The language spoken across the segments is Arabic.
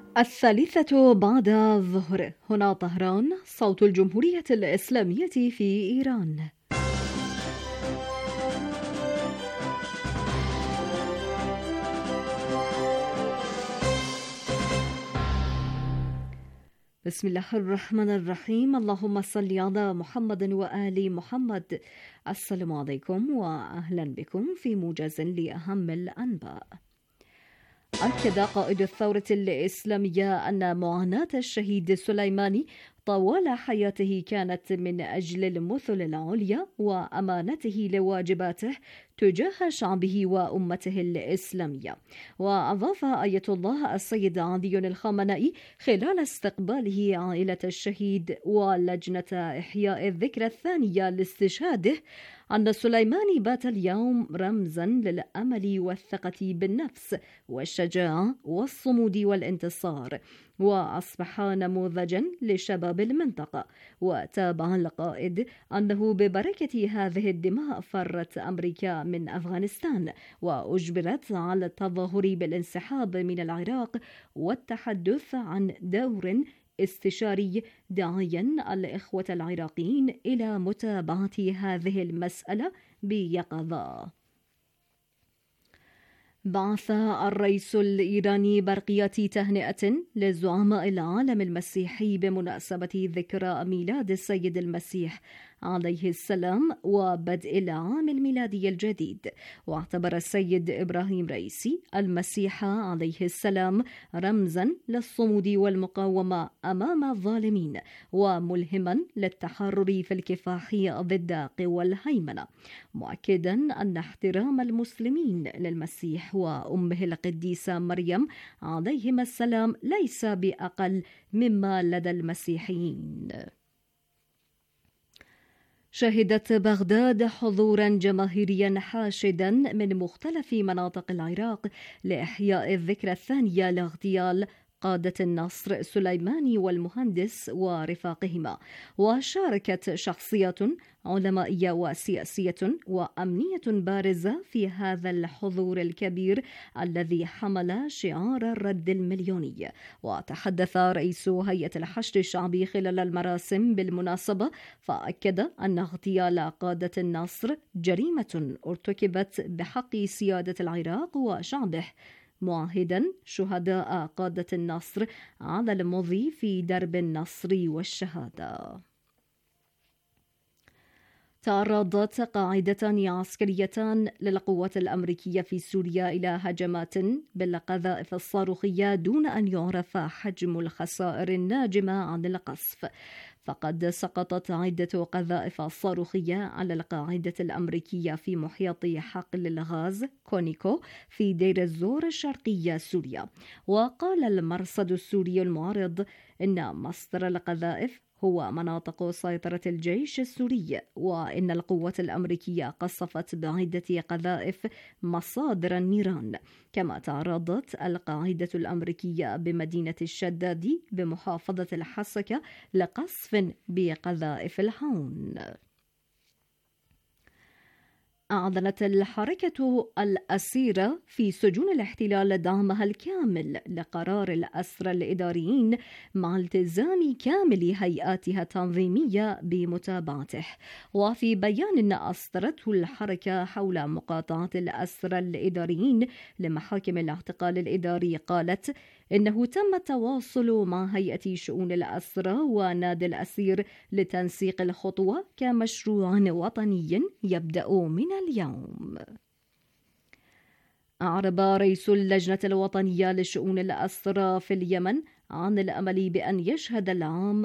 الثالثة بعد الظهر. هنا طهران، صوت الجمهورية الإسلامية في إيران. بسم الله الرحمن الرحيم. اللهم صل على محمد وآل محمد. السلام عليكم وأهلا بكم في موجز لأهم الأنباء. أكد قائد الثورة الإسلامية أن معاناة الشهيد سليماني طوال حياته كانت من أجل المثل العليا وأمانته لواجباته تجاه شعبه وأمته الإسلامية. وأضاف آية الله السيد علي الخامنئي خلال استقباله عائلة الشهيد ولجنة إحياء الذكرى الثانية لاستشهاده أن سليماني بات اليوم رمزا للأمل والثقة بالنفس والشجاعة والصمود والانتصار، وأصبح نموذجا لشباب المنطقة. وتابع القائد أنه ببركة هذه الدماء فرت أمريكا من أفغانستان وأجبرت على التظاهر بالانسحاب من العراق والتحدث عن دور استشاري، داعيا الإخوة العراقيين إلى متابعة هذه المسألة بيقظة. بعث الرئيس الإيراني برقيات تهنئة لزعماء العالم المسيحي بمناسبة ذكرى ميلاد السيد المسيح عليه السلام وبدء العام الميلادي الجديد. واعتبر السيد إبراهيم رئيسي المسيح عليه السلام رمزا للصمود والمقاومة أمام الظالمين وملهما للتحرر في الكفاح ضد قوى الهيمنة، مؤكدا أن احترام المسلمين للمسيح وأمه القديسة مريم عليهما السلام ليس بأقل مما لدى المسيحيين. شهدت بغداد حضورا جماهيريا حاشدا من مختلف مناطق العراق لإحياء الذكرى الثانية لاغتيال قادة النصر سليماني والمهندس ورفاقهما. وشاركت شخصيات علمائية وسياسية وأمنية بارزة في هذا الحضور الكبير الذي حمل شعار الرد المليوني. وتحدث رئيس هيئة الحشد الشعبي خلال المراسم بالمناسبة، فأكد أن اغتيال قادة النصر جريمة ارتكبت بحق سيادة العراق وشعبه، معاهدا شهداء قادة النصر على المضي في درب النصر والشهادة. تعرضت قاعدتان عسكريتان للقوات الأمريكية في سوريا إلى هجمات بالقذائف الصاروخية دون أن يعرف حجم الخسائر الناجمة عن القصف. فقد سقطت عدة قذائف صاروخية على القاعدة الأمريكية في محيط حقل الغاز كونيكو في دير الزور الشرقية سوريا. وقال المرصد السوري المعارض إن مصدر القذائف هو مناطق سيطرة الجيش السوري، وإن القوات الأمريكية قصفت بعدة قذائف مصادر النيران. كما تعرضت القاعدة الأمريكية بمدينة الشدادي بمحافظة الحسكة لقصف بقذائف الهاون. أعلنت الحركة الأسيرة في سجون الاحتلال دعمها الكامل لقرار الأسرى الإداريين مع التزام كامل هيئاتها التنظيمية بمتابعته. وفي بيان أصدرته الحركة حول مقاطعة الأسرى الإداريين لمحاكم الاعتقال الإداري، قالت إنه تم التواصل مع هيئة شؤون الأسرى ونادي الأسير لتنسيق الخطوة كمشروع وطني يبدأ من اليوم. أعرب رئيس اللجنة الوطنية لشؤون الأسرى في اليمن عن الأمل بأن يشهد العام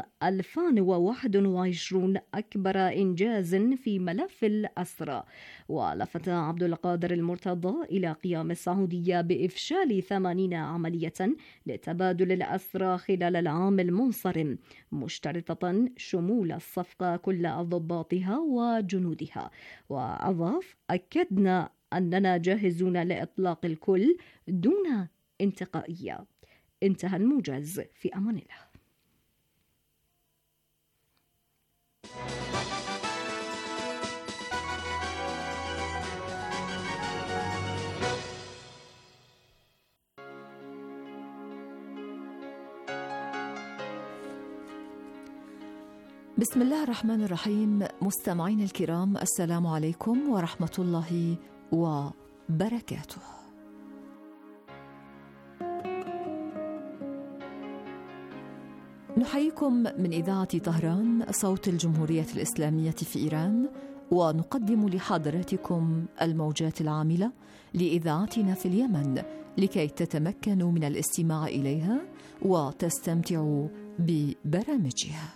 2021 أكبر إنجاز في ملف الأسرى. ولفت عبد القادر المرتضى إلى قيام السعودية بإفشال 80 عملية لتبادل الأسرى خلال العام المنصرم، مشترطة شمول الصفقة كل ضباطها وجنودها. وأضاف: أكدنا أننا جاهزون لإطلاق الكل دون انتقائية. انتهى الموجز، في أمان الله. بسم الله الرحمن الرحيم. مستمعين الكرام، السلام عليكم ورحمة الله وبركاته. نحييكم من إذاعة طهران صوت الجمهورية الإسلامية في إيران، ونقدم لحضراتكم الموجات العاملة لإذاعتنا في اليمن لكي تتمكنوا من الاستماع إليها وتستمتعوا ببرامجها.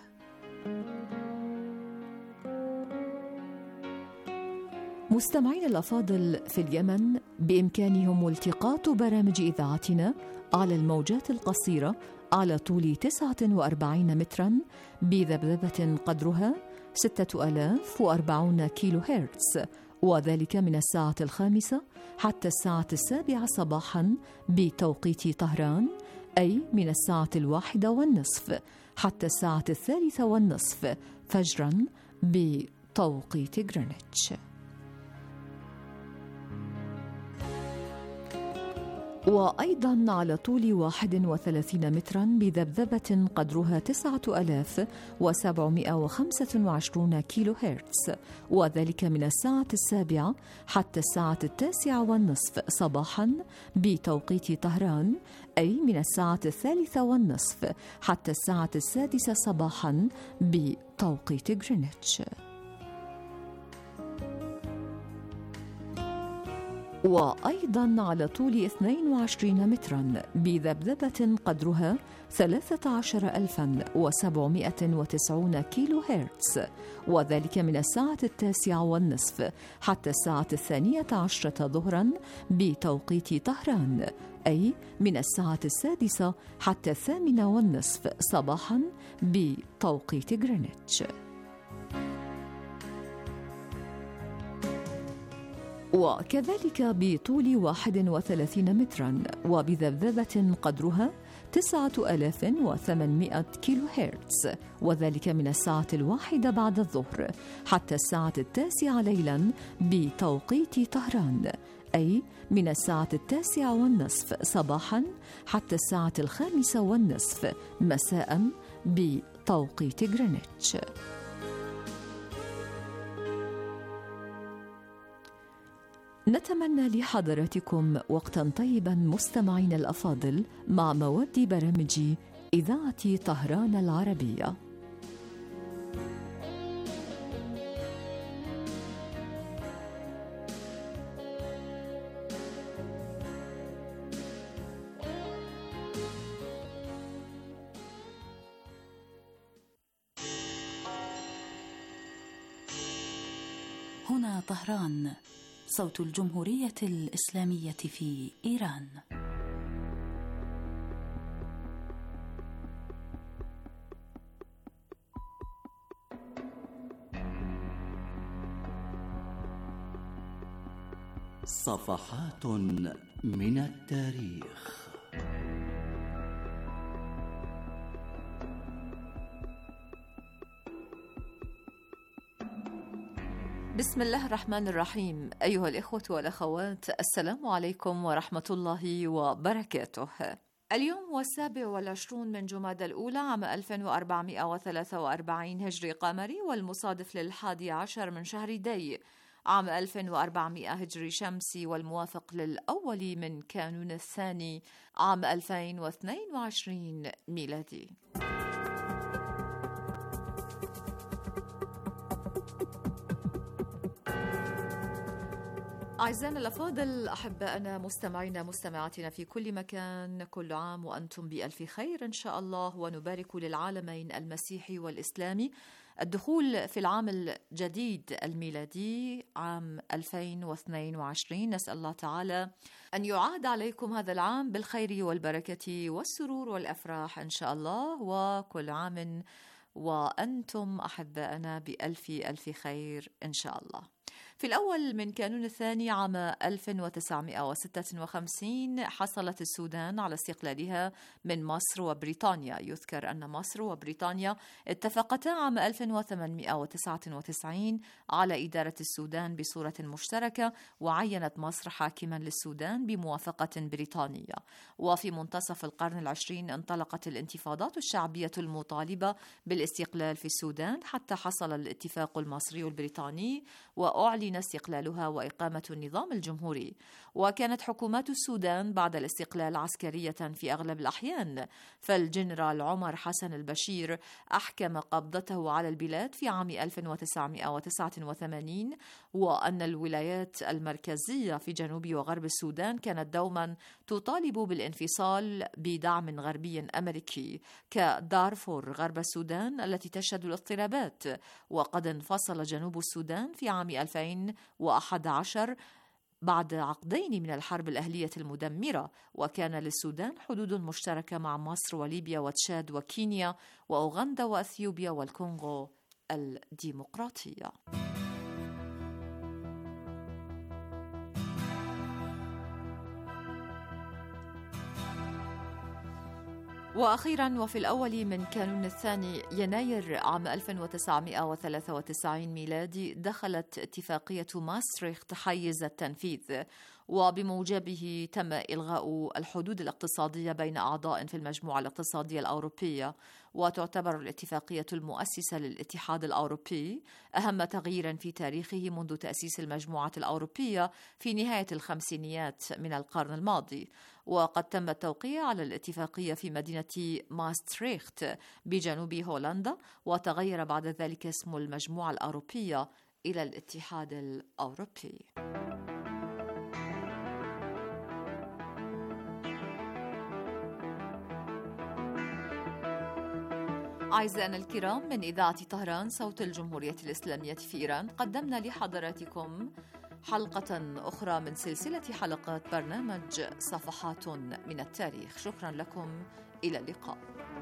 مستمعين الأفاضل، في اليمن بإمكانهم التقاط برامج إذاعتنا على الموجات القصيرة على طول 49 متراً بذبذبة قدرها 6040 كيلو هرتز، وذلك من الساعة 5 حتى الساعة 7 صباحاً بتوقيت طهران، أي من الساعة 1:30 حتى الساعة 3:30 فجراً بتوقيت غرينتش. وأيضاً على طول 31 متراً بذبذبة قدرها 9725 كيلو هرتز، وذلك من الساعة 7 حتى الساعة 9:30 صباحاً بتوقيت طهران، أي من الساعة 3:30 حتى الساعة 6 صباحاً بتوقيت غرينتش. وأيضاً على طول 22 متراً بذبذبة قدرها 13790 كيلو هرتز، وذلك من الساعة 9:30 حتى الساعة 12 ظهراً بتوقيت طهران، أي من الساعة 6 حتى 8:30 صباحاً بتوقيت غرينتش. وكذلك بطول 31 متراً وبذبذبة قدرها 9800 كيلو هرتز، وذلك من الساعة 1 بعد الظهر حتى الساعة 9 ليلاً بتوقيت طهران، أي من الساعة 9:30 صباحاً حتى الساعة 5:30 مساءً بتوقيت غرينتش. نتمنى لحضراتكم وقتاً طيباً مستمعين الأفاضل مع مواد برامج إذاعة طهران العربية. هنا طهران صوت الجمهورية الإسلامية في إيران. صفحات من التاريخ. بسم الله الرحمن الرحيم. أيها الإخوة والأخوات، السلام عليكم ورحمة الله وبركاته. اليوم هو 27 من جمادى الأولى عام 1443 هجري قمري، والمصادف ل11 من شهر دي عام 1400 هجري شمسي، والموافق للأول من كانون الثاني عام 2022 ميلادي. أعزائنا الأفاضل، أحبائنا مستمعينا مستمعاتنا في كل مكان، كل عام وأنتم بألف خير إن شاء الله، ونبارك للعالمين المسيحي والإسلامي الدخول في العام الجديد الميلادي عام 2022. نسأل الله تعالى أن يعاد عليكم هذا العام بالخير والبركة والسرور والأفراح إن شاء الله، وكل عام وأنتم أحبائنا بألف ألف خير إن شاء الله. في الأول من كانون الثاني عام 1956 حصلت السودان على استقلالها من مصر وبريطانيا. يذكر أن مصر وبريطانيا اتفقتا عام 1899 على إدارة السودان بصورة مشتركة، وعينت مصر حاكما للسودان بموافقة بريطانية. وفي منتصف القرن العشرين انطلقت الانتفاضات الشعبية المطالبة بالاستقلال في السودان، حتى حصل الاتفاق المصري البريطاني وأعلن استقلالها وإقامة النظام الجمهوري. وكانت حكومات السودان بعد الاستقلال عسكرية في أغلب الأحيان، فالجنرال عمر حسن البشير أحكم قبضته على البلاد في عام 1989، وأن الولايات المركزية في جنوب وغرب السودان كانت دوما تطالب بالانفصال بدعم غربي أمريكي، كدارفور غرب السودان التي تشهد الاضطرابات. وقد انفصل جنوب السودان في عام 2011 بعد عقدين من الحرب الأهلية المدمرة، وكان للسودان حدود مشتركة مع مصر وليبيا وتشاد وكينيا وأوغندا وأثيوبيا والكونغو الديمقراطية. وأخيرا وفي الأول من كانون الثاني يناير عام 1993 ميلادي دخلت اتفاقية ماستريخت حيز التنفيذ، وبموجبه تم إلغاء الحدود الاقتصادية بين أعضاء في المجموعة الاقتصادية الأوروبية. وتعتبر الاتفاقية المؤسسة للاتحاد الأوروبي أهم تغيير في تاريخه منذ تأسيس المجموعة الأوروبية في نهاية الخمسينيات من القرن الماضي. وقد تم التوقيع على الاتفاقية في مدينة ماستريخت بجنوب هولندا، وتغير بعد ذلك اسم المجموعة الأوروبية إلى الاتحاد الأوروبي. أعزائنا الكرام، من إذاعة طهران صوت الجمهورية الإسلامية في إيران قدمنا لحضراتكم حلقة أخرى من سلسلة حلقات برنامج صفحات من التاريخ. شكرا لكم، إلى اللقاء.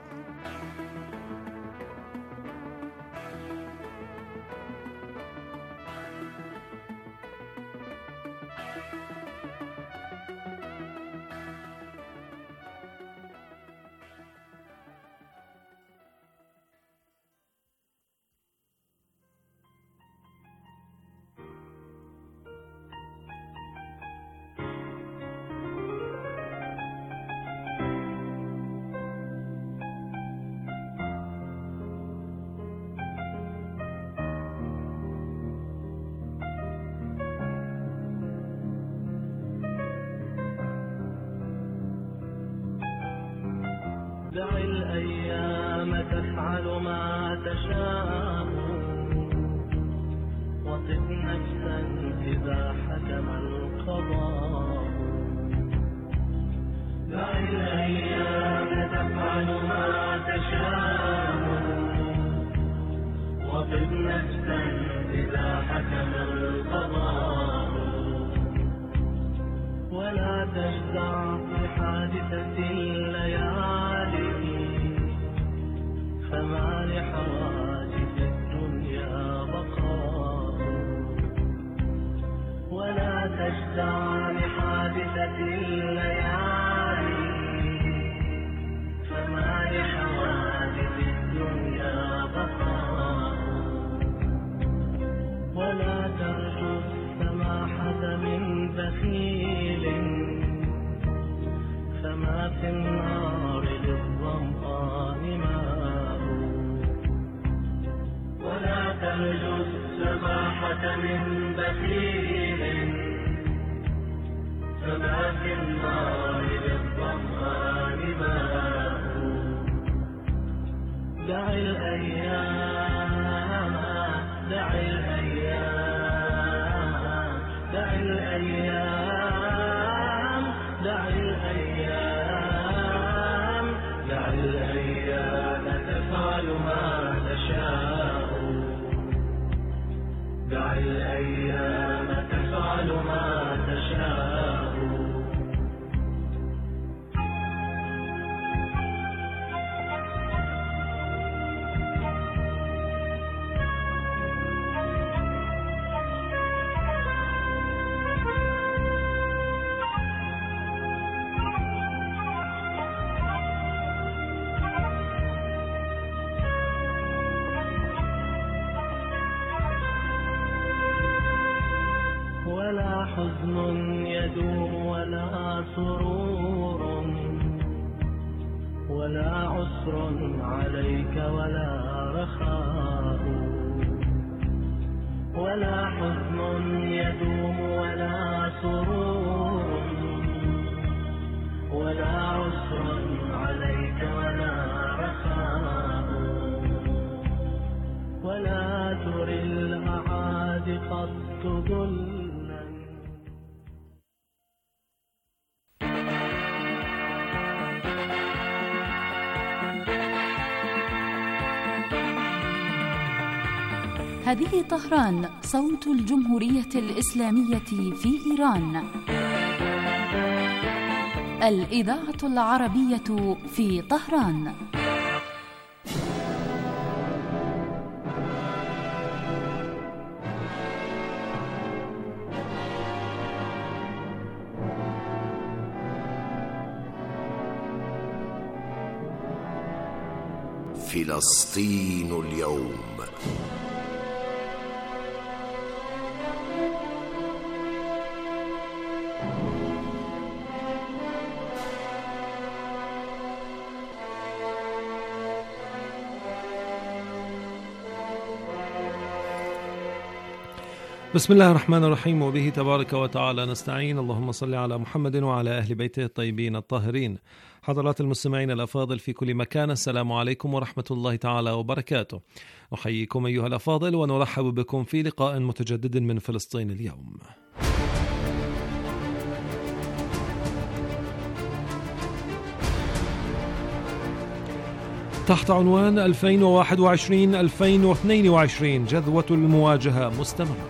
دع الأيام تفعل ما تشاء، وطب نفسا إذا حكم القضاء. دع الأيام تفعل ما تشاء، وطب نفسا إذا حكم القضاء. ولا تجزع في حادثة الليالي، فما لحوادث الدنيا بقاء. ولا تجزع لحادثة الليالي، فما لحوادث الدنيا بقاء. ولا ترجو السماحة من بخيل، فما في النار للظمآن ماء. ولا ترجو السماحة من بخيل، فما في النار للظمآن ماء. دع الأيام، دع الأيام، دع الأيام، دع الأيام، دع الأيام تفعل ما تشاء. دع الأيام تفعل ما تشاء. حزن يدوم ولا سرور ولا عسر عليك ولا رخاء، ولا حزن يدوم ولا سرور ولا عسر عليك ولا رخاء، ولا تري الأعادي قد ذلا. هذه طهران، صوت الجمهورية الإسلامية في إيران. الإذاعة العربية في طهران. فلسطين اليوم. بسم الله الرحمن الرحيم، وبه تبارك وتعالى نستعين. اللهم صل على محمد وعلى أهل بيته الطيبين الطاهرين. حضرات المستمعين الأفاضل في كل مكان، السلام عليكم ورحمة الله تعالى وبركاته. نحييكم أيها الأفاضل ونرحب بكم في لقاء متجدد من فلسطين اليوم. تحت عنوان 2021-2022 جذوة المواجهة مستمرة.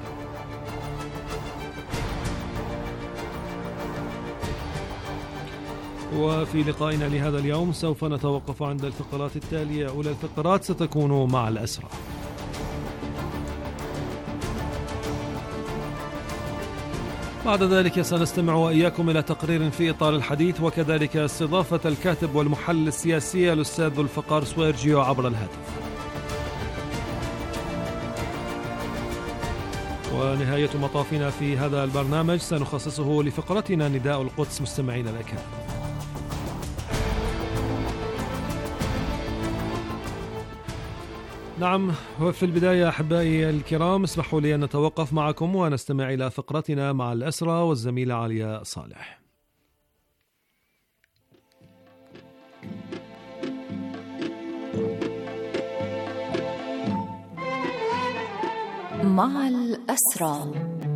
وفي لقائنا لهذا اليوم سوف نتوقف عند الفقرات التالية. أولى الفقرات ستكون مع الأسرى. بعد ذلك سنستمع وإياكم إلى تقرير في إطار الحديث، وكذلك استضافة الكاتب والمحلل السياسي الأستاذ ذو الفقار سويرجيو عبر الهاتف. ونهاية مطافنا في هذا البرنامج سنخصصه لفقرتنا نداء القدس مستمعين الأكارم. نعم، وفي البداية أحبائي الكرام اسمحوا لي أن نتوقف معكم ونستمع إلى فقرتنا مع الأسرى والزميلة عليا صالح. مع الأسرى.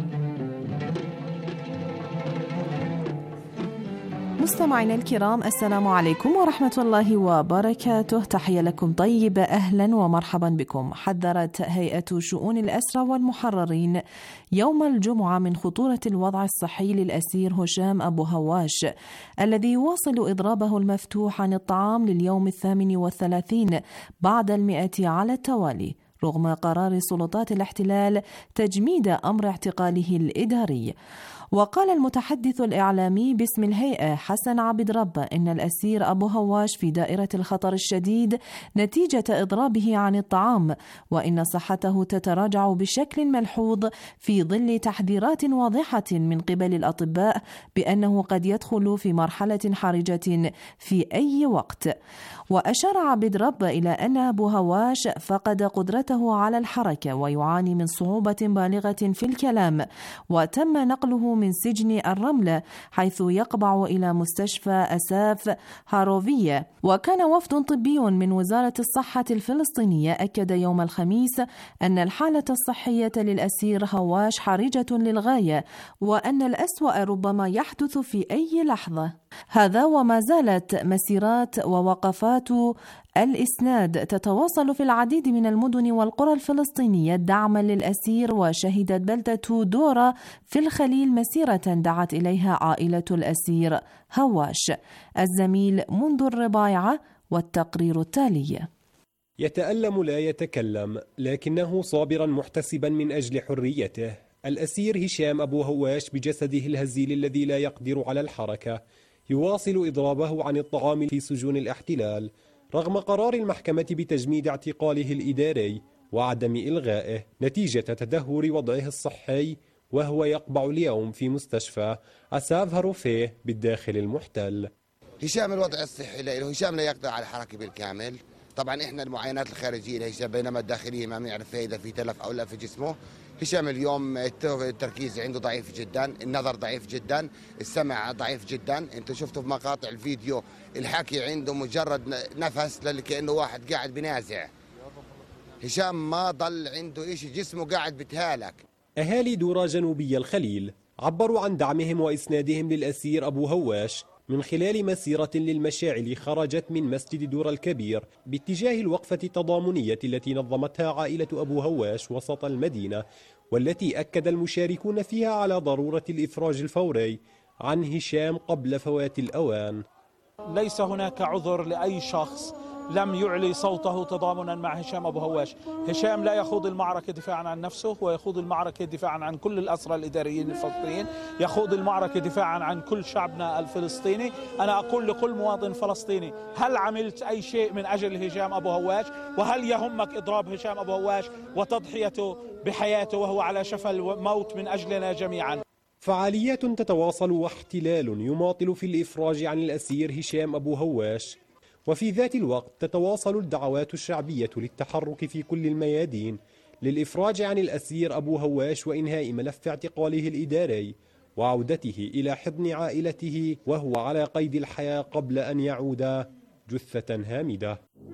مستمعينا الكرام، السلام عليكم ورحمة الله وبركاته. تحية لكم طيبة، أهلا ومرحبا بكم. حذرت هيئة شؤون الأسرى والمحررين يوم الجمعة من خطورة الوضع الصحي للأسير هشام أبو هواش الذي يواصل إضرابه المفتوح عن الطعام لليوم 38 بعد 100 على التوالي، رغم قرار سلطات الاحتلال تجميد أمر اعتقاله الإداري. وقال المتحدث الإعلامي باسم الهيئة حسن عبد ربه إن الأسير أبو هواش في دائرة الخطر الشديد نتيجة إضرابه عن الطعام، وإن صحته تتراجع بشكل ملحوظ في ظل تحذيرات واضحة من قبل الأطباء بأنه قد يدخل في مرحلة حرجة في أي وقت. وأشار عبد ربه إلى أن أبو هواش فقد قدرته على الحركة ويعاني من صعوبة بالغة في الكلام، وتم نقله من سجن الرملة حيث يقبع إلى مستشفى أساف هاروفية. وكان وفد طبي من وزارة الصحة الفلسطينية أكد يوم الخميس أن الحالة الصحية للأسير هواش حرجة للغاية، وأن الأسوأ ربما يحدث في أي لحظة. هذا وما زالت مسيرات ووقفات الإسناد تتواصل في العديد من المدن والقرى الفلسطينية دعما للأسير. وشهدت بلدة دورة في الخليل مسيرة دعت إليها عائلة الأسير هواش. الزميل منذ الربايعة والتقرير التالي. يتألم لا يتكلم، لكنه صابرا محتسبا من أجل حريته. الأسير هشام أبو هواش بجسده الهزيل الذي لا يقدر على الحركة يواصل إضرابه عن الطعام في سجون الاحتلال رغم قرار المحكمة بتجميد اعتقاله الإداري وعدم إلغائه نتيجة تدهور وضعه الصحي وهو يقبع اليوم في مستشفى أساف هاروفيه بالداخل المحتل. هشام الوضع الصحي له، هشام لا يقدر على الحركة بالكامل. طبعا احنا المعاينات الخارجية لهشام بينما الداخلية ما بنعرف إذا في تلف أو لا في جسمه. هشام اليوم التركيز عنده ضعيف جدا، النظر ضعيف جدا، السمع ضعيف جدا. انتوا شفتوا في مقاطع الفيديو الحكي عنده مجرد نفس كأنه واحد قاعد بنازع. هشام ما ضل عنده إشي، جسمه قاعد بتهالك. أهالي دورة جنوبية الخليل عبروا عن دعمهم وإسنادهم للأسير أبو هواش من خلال مسيرة للمشاعل خرجت من مسجد دورة الكبير باتجاه الوقفة التضامنية التي نظمتها عائلة أبو هواش وسط المدينة، والتي أكد المشاركون فيها على ضرورة الإفراج الفوري عن هشام قبل فوات الأوان. ليس هناك عذر لأي شخص لم يعلي صوته تضامنا مع هشام أبو هواش. هشام لا يخوض المعركة دفاعا عن نفسه، ويخوض المعركة دفاعا عن كل الأسرى الإداريين الفلسطينيين، يخوض المعركة دفاعا عن كل شعبنا الفلسطيني. أنا أقول لكل مواطن فلسطيني: هل عملت أي شيء من أجل هشام أبو هواش؟ وهل يهمك إضراب هشام أبو هواش وتضحيته بحياته وهو على شفا الموت من أجلنا جميعا؟ فعاليات تتواصل واحتلال يماطل في الإفراج عن الأسير هشام أبو هواش، وفي ذات الوقت تتواصل الدعوات الشعبية للتحرك في كل الميادين للإفراج عن الأسير أبو هواش وإنهاء ملف اعتقاله الإداري وعودته إلى حضن عائلته وهو على قيد الحياة قبل أن يعود جثة هامدة.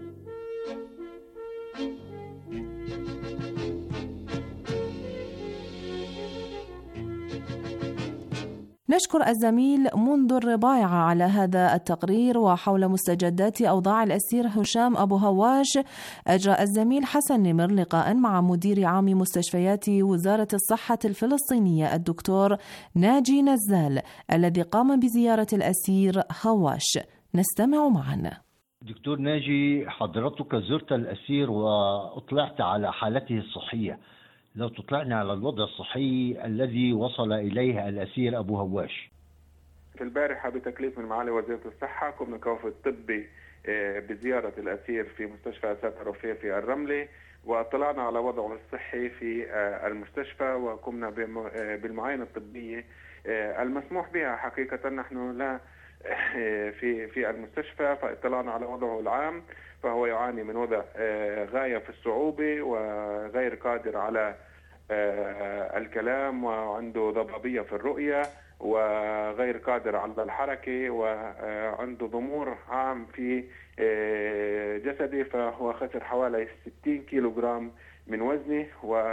نشكر الزميل منذ الربايعة على هذا التقرير. وحول مستجدات أوضاع الأسير هشام أبو هواش، أجرى الزميل حسن نمر لقاء مع مدير عام مستشفيات وزارة الصحة الفلسطينية الدكتور ناجي نزال الذي قام بزيارة الأسير هواش. نستمع معا. دكتور ناجي، حضرتك زرت الأسير وأطلعت على حالته الصحية، لو تطلعنا على الوضع الصحي الذي وصل إليه الأسير أبو هواش. في البارحة بتكليف من معالي وزيرة الصحة قمنا كوفد طبي بزيارة الأسير في مستشفى أساف هاروفيه في الرملة، واطلعنا على وضعه الصحي في المستشفى، وقمنا بالمعاينة الطبية المسموح بها. حقيقة نحن لا في المستشفى، فاطلعنا على وضعه العام، فهو يعاني من وضع غاية في الصعوبة وغير قادر على الكلام، وعنده ضبابية في الرؤية وغير قادر على الحركة، وعنده ضمور عام في جسده، فهو خسر حوالي 60 كيلوغرام من وزنه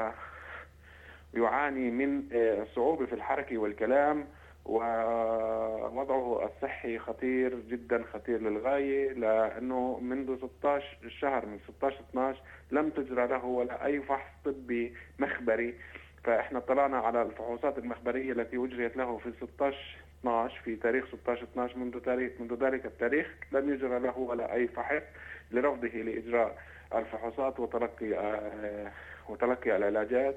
ويعاني من صعوبة في الحركة والكلام، ووضعه الصحي خطير جدا، خطير للغاية، لأنه منذ 16 شهر من 16/12 لم تجرى له ولا أي فحص طبي مخبري. فإحنا اطلعنا على الفحوصات المخبرية التي أجريت له في 16/12 في تاريخ 16/12. منذ ذلك التاريخ لم يجرى له ولا أي فحص لرفضه لإجراء الفحوصات وتلقي العلاجات،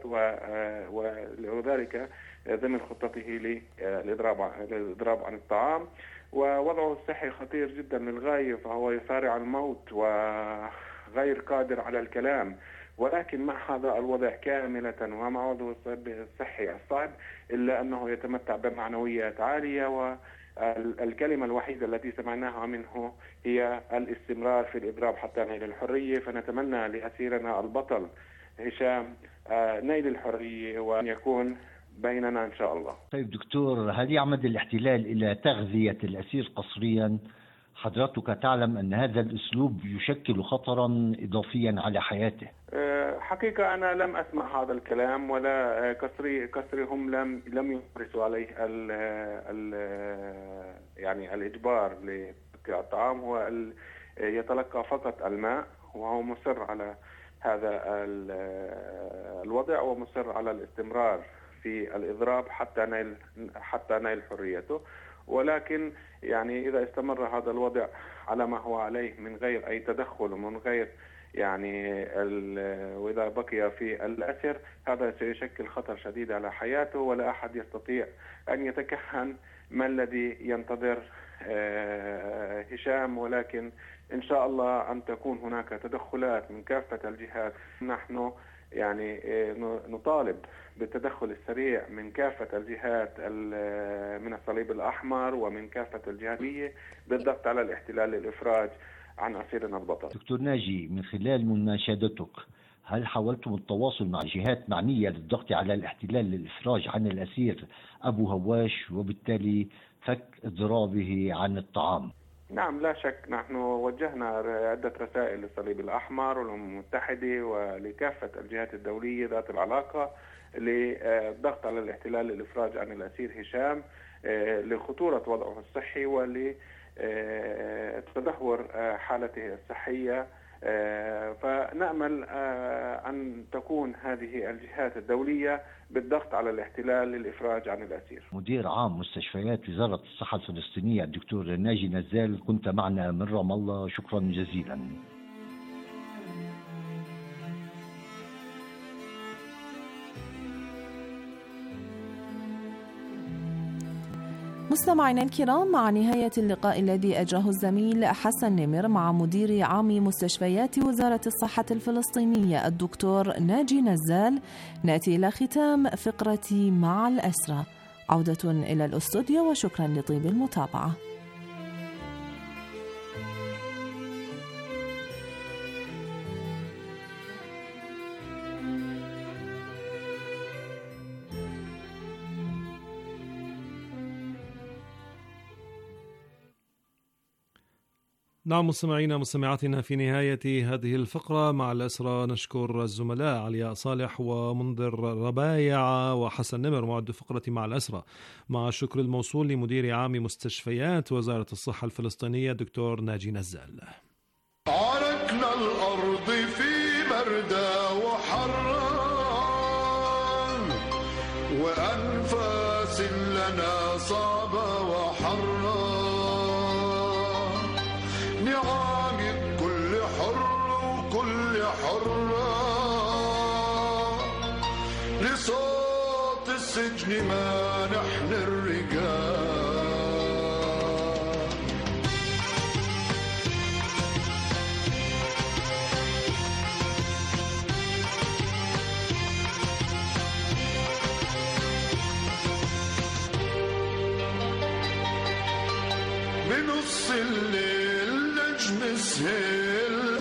وذلك ضمن خطته للإضراب عن الطعام. ووضعه الصحي خطير جدا للغاية، فهو يصارع الموت وغير قادر على الكلام، ولكن مع هذا الوضع كاملة ومع وضعه الصحي الصعب إلا أنه يتمتع بمعنويات عالية، والكلمة الوحيدة التي سمعناها منه هي الاستمرار في الإضراب حتى نيل الحرية. فنتمنى لأسيرنا البطل هشام نيل الحرية وأن يكون بيننا إن شاء الله. طيب دكتور، هل يعمد الاحتلال إلى تغذية الأسير قسريا؟ حضرتك تعلم أن هذا الأسلوب يشكل خطرا إضافيا على حياته. حقيقة أنا لم أسمع هذا الكلام، ولا كسرهم لم يمارسوا عليه يعني الإجبار لتلقي الطعام، هو يتلقى فقط الماء، وهو مصر على هذا الوضع ومصر على الاستمرار في الإضراب حتى نيل حريته. ولكن يعني إذا استمر هذا الوضع على ما هو عليه من غير أي تدخل ومن غير يعني وإذا بقي في الأسر، هذا سيشكل خطر شديد على حياته، ولا أحد يستطيع أن يتكهن ما الذي ينتظر هشام. ولكن إن شاء الله أن تكون هناك تدخلات من كافة الجهات. نحن يعني نطالب بالتدخل السريع من كافة الجهات، من الصليب الأحمر ومن كافة الجهات بالضغط على الاحتلال للإفراج عن أسيرنا البطل. دكتور ناجي، من خلال مناشدتك هل حاولتم التواصل مع جهات معنية للضغط على الاحتلال للإفراج عن الأسير أبو هواش وبالتالي فك إضرابه عن الطعام؟ نعم، لا شك، نحن وجهنا عدة رسائل للصليب الأحمر والأمم المتحدة ولكافة الجهات الدولية ذات العلاقة للضغط على الاحتلال للإفراج عن الأسير هشام لخطورة وضعه الصحي ولتدهور حالته الصحية. فنأمل أن تكون هذه الجهات الدولية بالضغط على الاحتلال للإفراج عن الأسير. مدير عام مستشفيات وزارة الصحة الفلسطينية الدكتور ناجي نزال، كنت معنا من رام الله، شكرا جزيلا. مستمعينا الكرام، مع نهاية اللقاء الذي أجراه الزميل حسن نمر مع مدير عام مستشفيات وزارة الصحة الفلسطينية الدكتور ناجي نزال، نأتي إلى ختام فقرة مع الأسرى. عودة إلى الأستوديو وشكرا لطيب المتابعة. نعم مستمعينا مستمعاتنا، في نهاية هذه الفقرة مع الأسرى نشكر الزملاء علياء صالح ومنذر ربايع وحسن نمر معد فقرة مع الأسرى، مع الشكر الموصول لمدير عام مستشفيات وزارة الصحة الفلسطينية دكتور ناجي نزال. عرقنا الأرض في بردة وحران، وأنفاس لنا صعبة وحران، نعاقد كل حر وكل حرة، لصوت السجن ما نحن الرجال. بنص الليل نجم سهل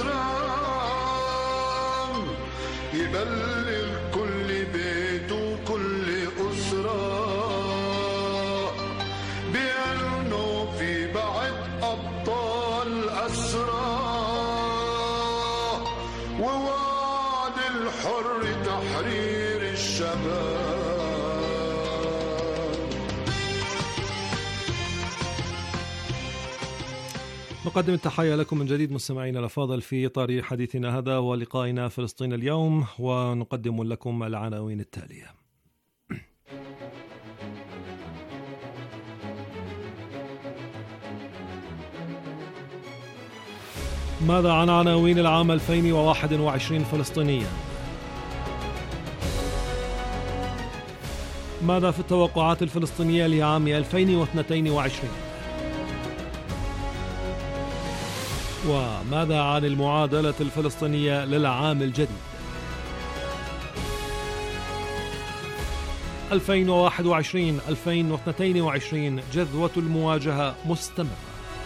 أسرار، يبلغ كل بيت وكل أسرة بأنه في بعد أبطال أسرى، ووعد الحر تحرير الشباب. نقدم التحية لكم من جديد مستمعينا الأفاضل في إطار حديثنا هذا ولقائنا فلسطين اليوم، ونقدم لكم العناوين التالية. ماذا عن عناوين العام 2021 فلسطينيا؟ ماذا في التوقعات الفلسطينية لعام 2022؟ وماذا عن المعادلة الفلسطينية للعام الجديد 2021-2022؟ جذوة المواجهة مستمرة.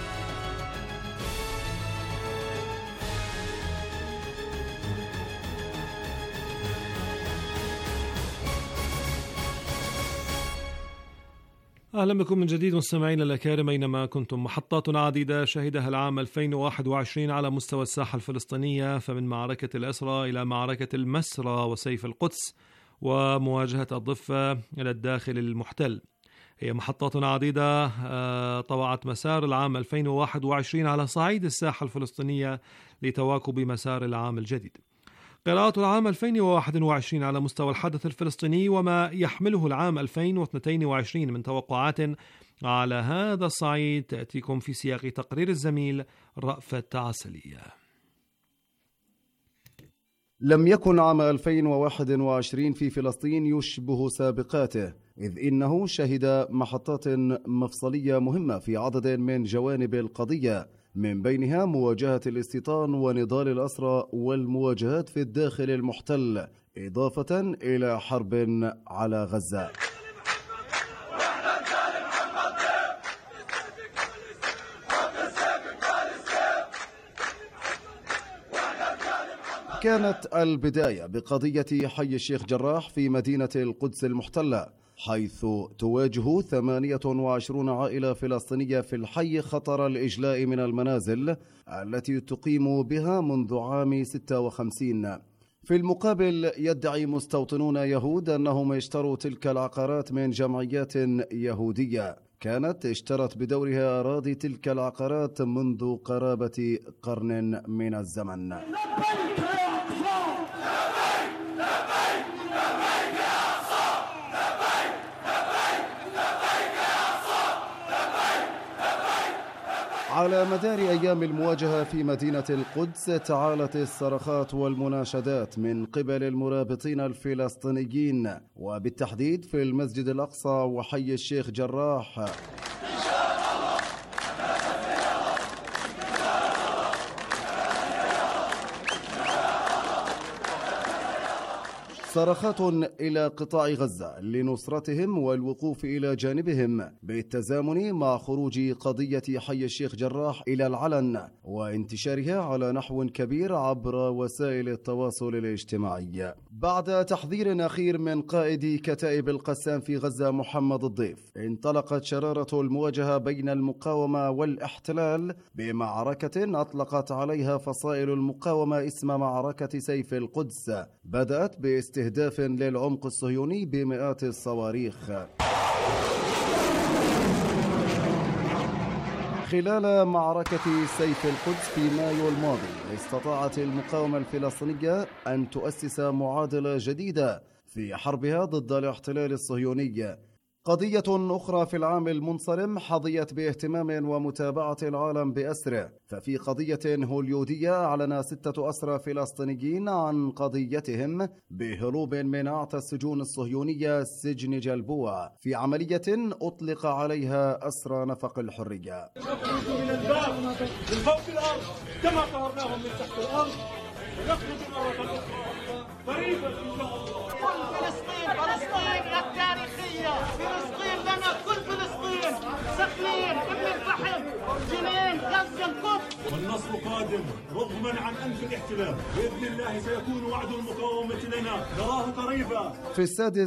أهلا بكم من جديد مستمعينا الأكارم أينما كنتم. محطات عديدة شهدها العام 2021 على مستوى الساحة الفلسطينية، فمن معركة الأسرى إلى معركة المسرى وسيف القدس ومواجهة الضفة إلى الداخل المحتل. هي محطات عديدة طوعت مسار العام 2021 على صعيد الساحة الفلسطينية لتواكب مسار العام الجديد. قراءة العام 2021 على مستوى الحدث الفلسطيني وما يحمله العام 2022 من توقعات على هذا الصعيد تأتيكم في سياق تقرير الزميل رأفت عسلية. لم يكن عام 2021 في فلسطين يشبه سابقاته، إذ إنه شهد محطات مفصلية مهمة في عدد من جوانب القضية، من بينها مواجهة الاستيطان ونضال الأسرى والمواجهات في الداخل المحتل، إضافة إلى حرب على غزة. كانت البداية بقضية حي الشيخ جراح في مدينة القدس المحتلة، حيث تواجه 28 عائلة فلسطينية في الحي خطر الإجلاء من المنازل التي تقيم بها منذ عام 56. في المقابل يدعي مستوطنون يهود أنهم اشتروا تلك العقارات من جمعيات يهودية كانت اشترت بدورها أراضي تلك العقارات منذ قرابة قرن من الزمن. على مدار أيام المواجهة في مدينة القدس تعالت الصرخات والمناشدات من قبل المرابطين الفلسطينيين، وبالتحديد في المسجد الأقصى وحي الشيخ جراح. صرخات إلى قطاع غزة لنصرتهم والوقوف إلى جانبهم بالتزامن مع خروج قضية حي الشيخ جراح إلى العلن وانتشارها على نحو كبير عبر وسائل التواصل الاجتماعي. بعد تحذير أخير من قائد كتائب القسام في غزة محمد الضيف، انطلقت شرارة المواجهة بين المقاومة والاحتلال بمعركة أطلقت عليها فصائل المقاومة اسم معركة سيف القدس، بدأت باستهداف للعمق الصهيوني بمئات الصواريخ. خلال معركة سيف القدس في مايو الماضي استطاعت المقاومة الفلسطينية أن تؤسس معادلة جديدة في حربها ضد الاحتلال الصهيوني. قضية أخرى في العام المنصرم حظيت باهتمام ومتابعة العالم بأسره، ففي قضية هوليودية أعلن 6 أسرى فلسطينيين عن قضيتهم بهروب من أعتى السجون الصهيونية سجن جلبوع في عملية أطلق عليها أسرى نفق الحرية. من فوق الأرض كما قهرناهم من تحت الأرض ونخرج مرة أخرى قريبا إن شاء الله. فلسطين التاريخية، فلسطين لنا كل فلسطين، سخلين، ابن الفحم، جنين، غزة، القدس. والنصر قادم رغما عن أنف الاحتلال، بإذن الله سيكون وعد المقاومة لنا نراه قريبا. في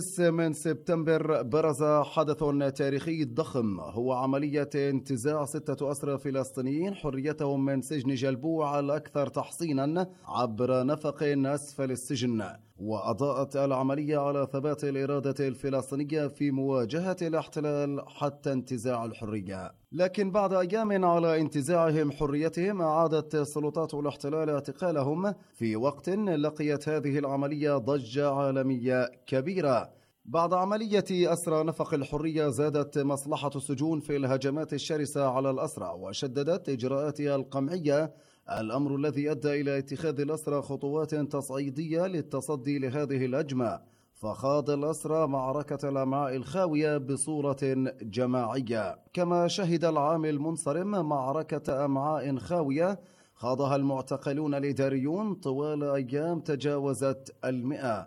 6 سبتمبر برز حدث تاريخي ضخم، هو عملية انتزاع 6 أسرى فلسطينيين حريتهم من سجن جلبوع الأكثر تحصينا عبر نفق أسفل السجن، وأضاءت العملية على ثبات الإرادة الفلسطينية في مواجهة الاحتلال حتى انتزاع الحرية. لكن بعد أيام على انتزاعهم حريتهم أعادت سلطات الاحتلال اعتقالهم في وقت لقيت هذه العملية ضجة عالمية كبيرة. بعد عملية أسرى نفق الحرية زادت مصلحة السجون في الهجمات الشرسة على الأسرى وشددت إجراءاتها القمعية، الأمر الذي أدى إلى اتخاذ الأسرى خطوات تصعيدية للتصدي لهذه الهجمة، فخاض الأسرى معركة الأمعاء الخاوية بصورة جماعية. كما شهد العام المنصرم معركة أمعاء خاوية خاضها المعتقلون الإداريون طوال أيام تجاوزت 100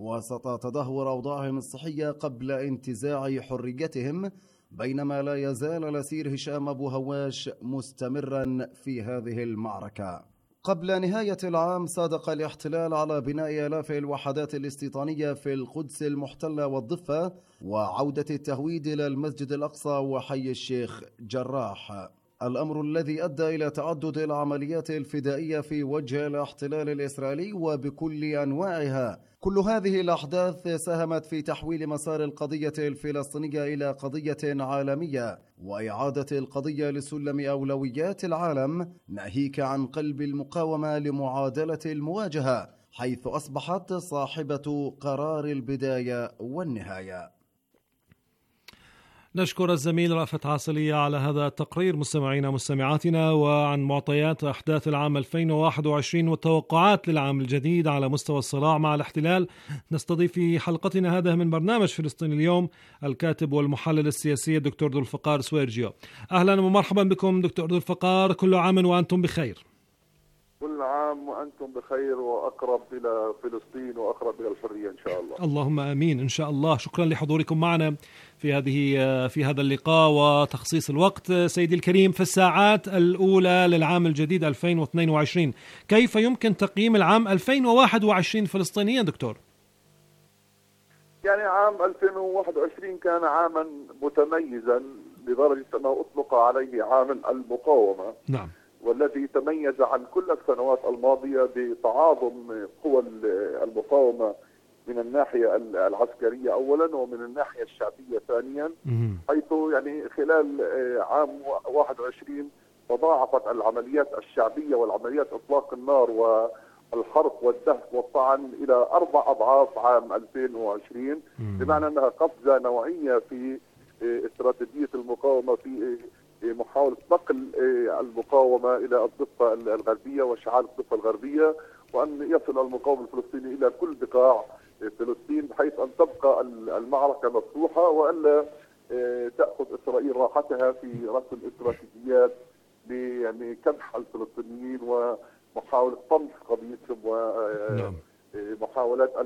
وسط تدهور أوضاعهم الصحية قبل انتزاع حريتهم، بينما لا يزال الأسير هشام أبو هواش مستمرا في هذه المعركة. قبل نهاية العام صادق الاحتلال على بناء آلاف الوحدات الاستيطانية في القدس المحتلة والضفة وعودة التهويد إلى المسجد الأقصى وحي الشيخ جراح، الأمر الذي أدى إلى تعدد العمليات الفدائية في وجه الاحتلال الإسرائيلي وبكل أنواعها. كل هذه الأحداث ساهمت في تحويل مسار القضية الفلسطينية إلى قضية عالمية وإعادة القضية لسلم أولويات العالم، ناهيك عن قلب المقاومة لمعادلة المواجهة، حيث أصبحت صاحبة قرار البداية والنهاية. نشكر الزميل رأفت عاصلية على هذا التقرير. مستمعينا مستمعاتنا، وعن معطيات أحداث العام 2021 والتوقعات للعام الجديد على مستوى الصراع مع الاحتلال، نستضيف في حلقتنا هذا من برنامج فلسطين اليوم الكاتب والمحلل السياسي الدكتور ذو الفقار سويرجيو. أهلا ومرحبا بكم دكتور ذو الفقار، كل عام وأنتم بخير. كل عام وأنتم بخير وأقرب إلى فلسطين وأقرب إلى الحرية إن شاء الله. اللهم آمين إن شاء الله. شكرا لحضوركم معنا في هذا اللقاء وتخصيص الوقت. سيدي الكريم، في الساعات الأولى للعام الجديد 2022 كيف يمكن تقييم العام 2021 فلسطينيا دكتور؟ يعني عام 2021 كان عاما متميزا لدرجة أنه أطلق عليه عام المقاومة. نعم. والذي تميز عن كل السنوات الماضية بتعاظم قوى المقاومة من الناحية العسكرية أولا ومن الناحية الشعبية ثانيا، حيث يعني خلال عام 21 تضاعفت العمليات الشعبية والعمليات إطلاق النار والحرق والدهس والطعن إلى 4 أضعاف عام 2020، بمعنى أنها قفزة نوعية في استراتيجية المقاومة في محاولة نقل المقاومة إلى الضفة الغربية واشعال الضفة الغربية، وأن يصل المقاوم الفلسطيني إلى كل بقاع فلسطين بحيث أن تبقى المعركة مفتوحة وألا تأخذ إسرائيل راحتها في رسم الاستراتيجيات يعني كبح الفلسطينيين ومحاولة طمس قضيتهم ومحاولات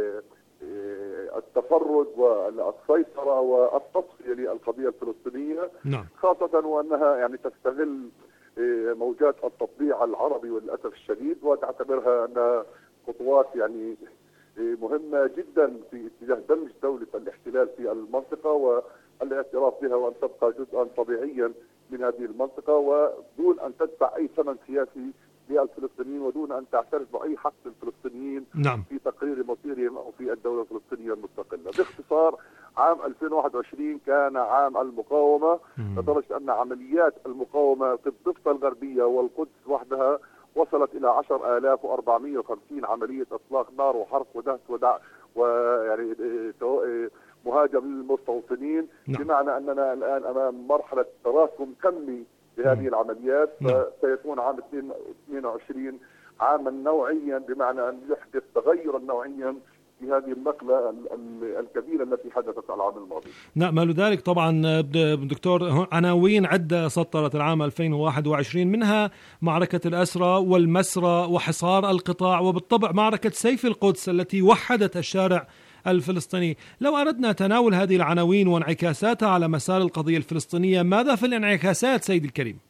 التفرد والسيطرة والتصفية للقضية الفلسطينية. نعم. خاصة وأنها يعني تستغل موجات التطبيع العربي وللأسف الشديد، وتعتبرها أنها خطوات يعني مهمة جدا في اتجاه دمج دولة الاحتلال في المنطقة والاعتراف بها وأن تبقى جزءا طبيعيا من هذه المنطقة، ودون أن تدفع أي ثمن سياسي للفلسطينيين ودون أن تعترف بأي حق للفلسطينيين نعم. في تقرير مصيرهم أو في الدولة الفلسطينية المستقلة. باختصار عام 2021 كان عام المقاومة، لدرجة أن عمليات المقاومة في الضفة الغربية والقدس وحدها وصلت إلى 10,450 عملية إطلاق نار وحرق ودهس ويعني مهاجم للمستوطنين. نعم. بمعنى أننا الآن أمام مرحلة تراكم كمي لهذه العمليات. فسيكون عام 2022 عاما نوعيا، بمعنى أن يحدث تغيرا نوعيا في هذه النقلة الكبيرة التي حدثت العام الماضي. نأمل ذلك طبعا دكتور. عناوين عدة سطرت العام 2021، منها معركة الأسرى والمسرى وحصار القطاع، وبالطبع معركة سيف القدس التي وحدت الشارع الفلسطيني. لو أردنا تناول هذه العناوين وانعكاساتها على مسار القضية الفلسطينية، ماذا في الانعكاسات سيد الكريم؟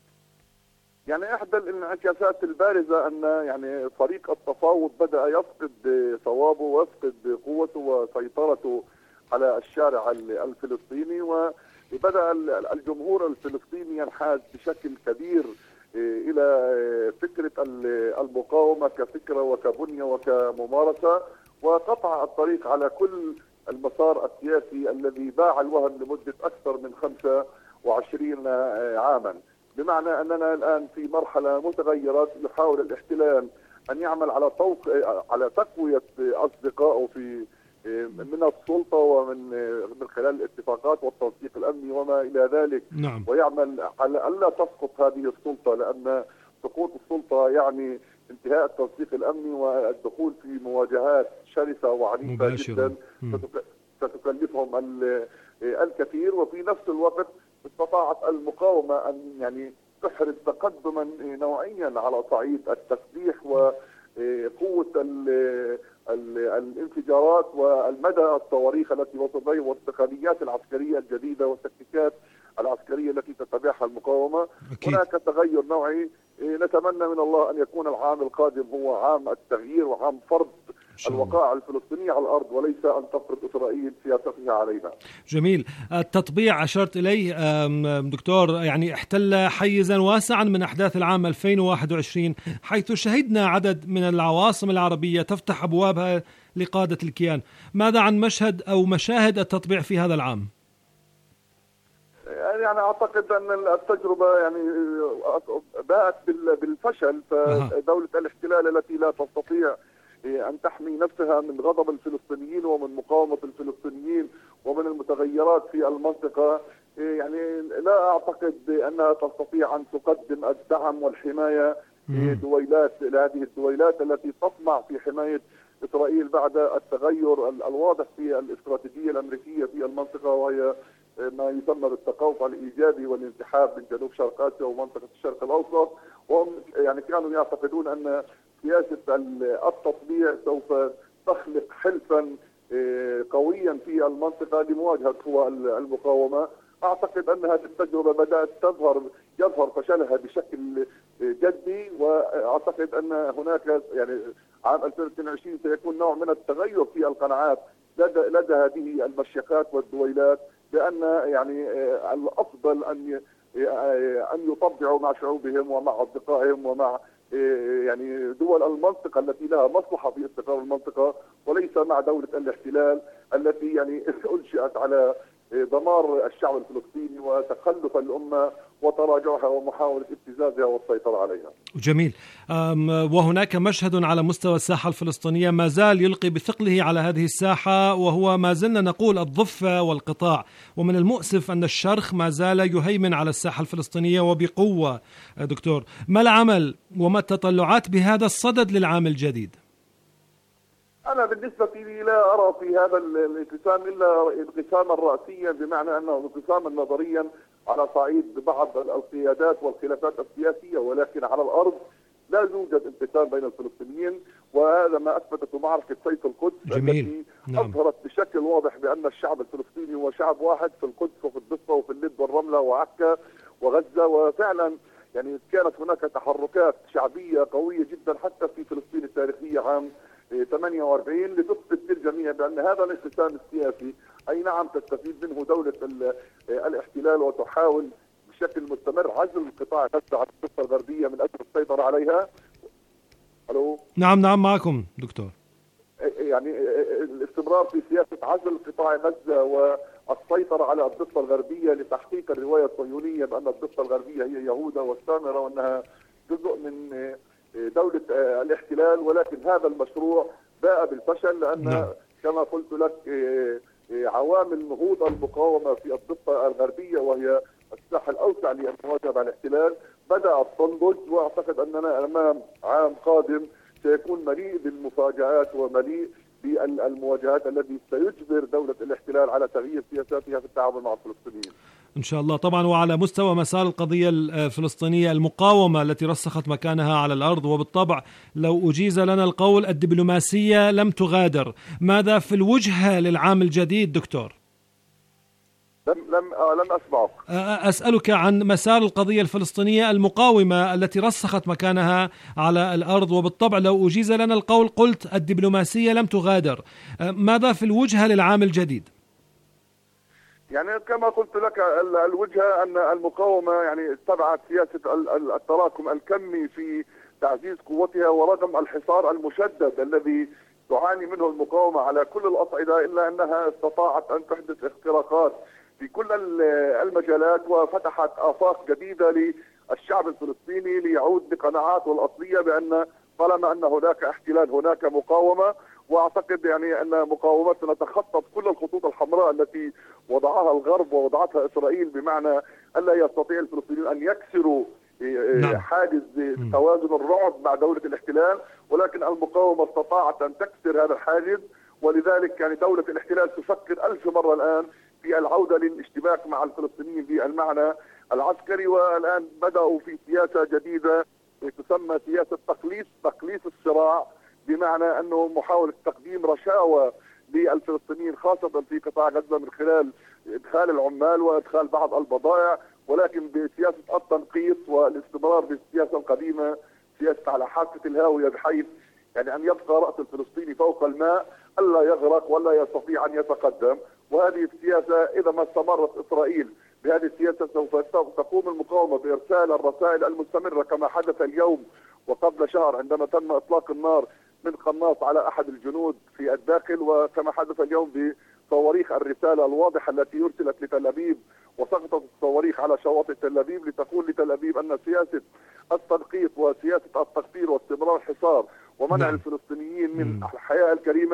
يعني إحدى الانعكاسات البارزة أن يعني فريق التفاوض بدأ يفقد صوابه ويفقد قوته وسيطرته على الشارع الفلسطيني، وبدأ الجمهور الفلسطيني ينحاز بشكل كبير إلى فكرة المقاومة كفكرة وكبنية وكممارسة، وقطع الطريق على كل المسار السياسي الذي باع الوهن لمدة أكثر من 25 عاما. بمعنى أننا الآن في مرحلة متغيرة، يحاول الاحتلال أن يعمل على تقوية أصدقائه من السلطة ومن خلال الاتفاقات والتنسيق الأمني وما إلى ذلك. نعم. ويعمل على ألا تسقط هذه السلطة، لأن سقوط السلطة يعني انتهاء التنسيق الأمني والدخول في مواجهات شرسة وعنيفة جدا ستكلفهم الكثير. وفي نفس الوقت استطاعت المقاومة أن يعني تحرز تقدما نوعيا على صعيد التسليح وقوة الانفجارات والمدى الصواريخ التي وصلت إليه والتقنيات العسكرية الجديدة والتكتيكات العسكرية التي تتبعها المقاومة. هناك تغير نوعي، نتمنى من الله أن يكون العام القادم هو عام التغيير وعام فرض الوقائع الفلسطينية على الأرض، وليس أن تفرض إسرائيل سياستها علينا. جميل. التطبيع أشرت إليه دكتور، يعني احتل حيزا واسعا من أحداث العام 2021، حيث شهدنا عدد من العواصم العربية تفتح أبوابها لقادة الكيان. ماذا عن مشهد أو مشاهد التطبيع في هذا العام؟ يعني أعتقد أن التجربة يعني باءت بالفشل، فدولة الاحتلال التي لا تستطيع أن تحمي نفسها من غضب الفلسطينيين ومن مقاومة الفلسطينيين ومن المتغيرات في المنطقة، يعني لا أعتقد أنها تستطيع أن تقدم الدعم والحماية لهذه الدويلات التي تطمع في حماية إسرائيل بعد التغير الواضح في الاستراتيجية الأمريكية في المنطقة، وهي ما يسمى بالتقوقع الإيجابي والانسحاب من جنوب شرق آسيا ومنطقة الشرق الأوسط. وهم يعني كانوا يعتقدون أن سياسة التطبيع سوف تخلق حلفا قويا في المنطقة لمواجهة قوى المقاومة. أعتقد أن هذه التجربة بدأت يظهر فشلها بشكل جدي، وأعتقد أن هناك يعني عام 2022 سيكون نوع من التغير في القناعات لدى هذه المشيخات والدويلات، بأن يعني الأفضل أن يطبعوا مع شعوبهم ومع أصدقائهم ومع يعني دول المنطقة التي لها مصلحة في استقرار المنطقة، وليس مع دولة الاحتلال التي يعني أنشئت على دمار الشعب الفلسطيني وتخلف الأمة وتراجعها ومحاولة ابتزازها والسيطرة عليها. جميل. وهناك مشهد على مستوى الساحة الفلسطينية ما زال يلقي بثقله على هذه الساحة، وهو ما زلنا نقول الضفة والقطاع، ومن المؤسف أن الشرخ ما زال يهيمن على الساحة الفلسطينية وبقوة. دكتور، ما العمل وما التطلعات بهذا الصدد للعام الجديد؟ أنا بالنسبة لي لا أرى في هذا الانقسام إلا انقساما رأسيا، بمعنى أنه انقساما نظريا على صعيد بعض القيادات والخلافات السياسية، ولكن على الأرض لا يوجد انقسام بين الفلسطينيين، وهذا ما أثبتته معركة سيف القدس. جميل. التي أظهرت بشكل واضح بأن الشعب الفلسطيني هو شعب واحد في القدس وفي الضفة وفي اللد والرملة وعكا وغزة. وفعلا يعني كانت هناك تحركات شعبية قوية جدا حتى في فلسطين التاريخية عام 48 لتثبت للجميع بأن هذا الانقسام السياسي أي نعم تستفيد منه دولة الاحتلال وتحاول بشكل مستمر عزل قطاع غزة عن الضفة الغربية من أجل السيطرة عليها. ألو؟ نعم معكم دكتور. يعني الاستمرار في سياسة عزل قطاع غزة والسيطرة على الضفة الغربية لتحقيق الرواية الصهيونية بأن الضفة الغربية هي يهوذا والسامرة وأنها جزء من دولة الاحتلال، ولكن هذا المشروع باء بالفشل لأن كما قلت لك عوامل نهوض المقاومة في الضفة الغربية وهي الساحة الأوسع للمواجهة مع الاحتلال بدأت تنضج، وأعتقد أننا أمام عام قادم سيكون مليء بالمفاجآت ومليء بالمواجهات الذي سيجبر دولة الاحتلال على تغيير سياساتها في التعامل مع الفلسطينيين إن شاء الله. طبعا وعلى مستوى مسار القضية الفلسطينية المقاومة التي رسخت مكانها على الأرض، وبالطبع لو أجيز لنا القول الدبلوماسية لم تغادر. ماذا في الوجهة للعام الجديد دكتور؟ لم أسمعك. أسألك عن مسار القضية الفلسطينية المقاومة التي رسخت مكانها على الأرض، وبالطبع لو أجيز لنا القول قلت الدبلوماسية لم تغادر. ماذا في الوجهة للعام الجديد؟ يعني كما قلت لك الوجهة أن المقاومة يعني اتبعت سياسة التراكم الكمي في تعزيز قوتها، ورغم الحصار المشدد الذي تعاني منه المقاومة على كل الأصعدة إلا أنها استطاعت أن تحدث اختراقات في كل المجالات وفتحت آفاق جديدة للشعب الفلسطيني ليعود بقناعاته الأصلية بأن طالما أن هناك احتلال هناك مقاومة. واعتقد يعني ان مقاومتنا تخطت كل الخطوط الحمراء التي وضعها الغرب ووضعتها اسرائيل، بمعنى الا يستطيع الفلسطينيون ان يكسروا حاجز توازن الرعب مع دولة الاحتلال، ولكن المقاومة استطاعت ان تكسر هذا الحاجز. ولذلك يعني دولة الاحتلال تفكر 1000 مرة الان في العودة للاشتباك مع الفلسطينيين بالمعنى العسكري، والان بدأوا في سياسة جديدة تسمى سياسة تقليص الصراع، بمعنى أنه محاولة تقديم رشاوى للفلسطينيين خاصة في قطاع غزة من خلال إدخال العمال وإدخال بعض البضائع، ولكن بسياسة التنقيص والاستمرار بالسياسة القديمة، سياسة على حافة الهاوية، بحيث يعني أن يبقى رأس الفلسطيني فوق الماء ألا يغرق ولا يستطيع أن يتقدم. وهذه السياسة إذا ما استمرت إسرائيل بهذه السياسة سوف تقوم المقاومة بإرسال الرسائل المستمرة كما حدث اليوم وقبل شهر عندما تم إطلاق النار من قناص على أحد الجنود في الداخل، وكما حدث اليوم بصواريخ الرسالة الواضحة التي أرسلت لتل أبيب وسقطت الصواريخ على شواطئ تل أبيب لتقول لتل أبيب أن سياسة التنقيط وسياسة التقطير واستمرار الحصار ومنع الفلسطينيين من الحياة الكريمة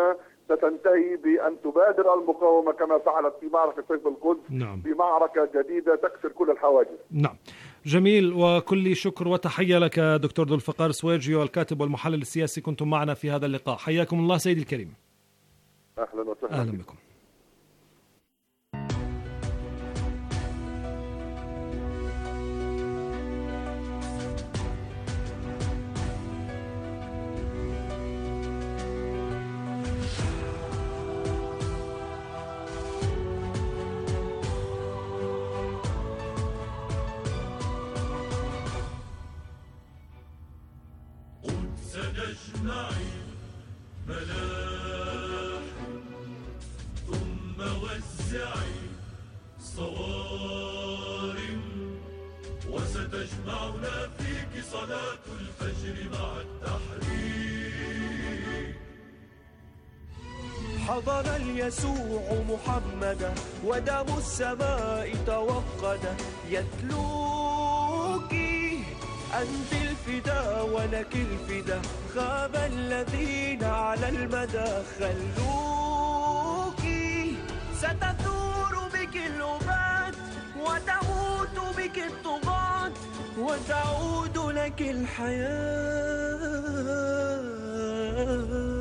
ستنتهي بأن تبادر المقاومة كما فعلت في معركة سيف القدس بمعركة جديدة تكسر كل الحواجز. نعم، جميل، وكل شكر وتحية لك دكتور ذو الفقار سويرجيو، الكاتب والمحلل السياسي، كنتم معنا في هذا اللقاء. حياكم الله سيدي الكريم. أهلا وسهلا. أهلا بكم. سنجمع ملاح ثم وزعي صوارم وستجمعنا فيك صلاة الفجر مع التحرير. حضر اليسوع محمدا ودم السماء توقد يتلوك أنت الفدا ولك الفدا خاب الذين على المدى خلوك ستثور بك اللغات وتموت بك الطغاة وتعود لك الحياة.